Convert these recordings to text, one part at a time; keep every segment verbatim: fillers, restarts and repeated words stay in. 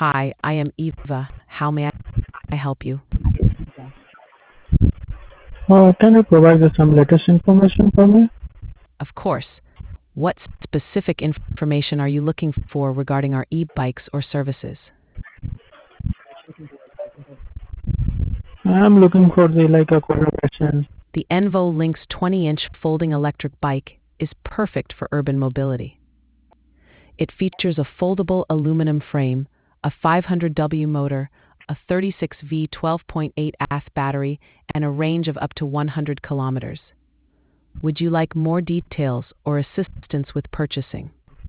Hi, I am Eva. How may I help you? Uh, can you provide us some latest information for me? Of course. What specific information are you looking for regarding our e-bikes or services? I'm looking for the like a collaboration. The Envo Lynx twenty inch folding electric bike is perfect for urban mobility. It features a foldable aluminum frame, a five hundred watt motor, a thirty-six volt twelve point eight amp battery, and a range of up to one hundred kilometers. Would you like more details or assistance with purchasing?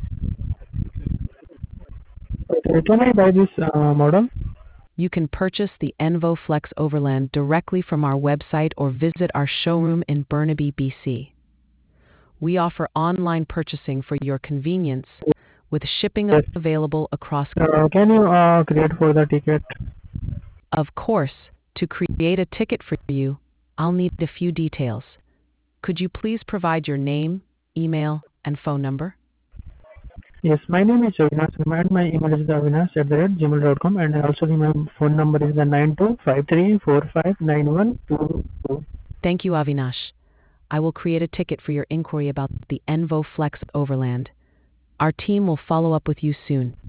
Okay, can I buy this uh, model? You can purchase the Envo Flex Overland directly from our website or visit our showroom in Burnaby, B C. We offer online purchasing for your convenience, with shipping Yes. available across. Uh, can you uh, create for the ticket? Of course, to create a ticket for you, I'll need a few details. Could you please provide your name, email, and phone number? Yes, my name is Avinash and my email is the avinash at the rate gmail dot com and also the my phone number is the nine two five three four five nine one two two. Thank you, Avinash. I will create a ticket for your inquiry about the Envo Flex Overland. Our team will follow up with you soon.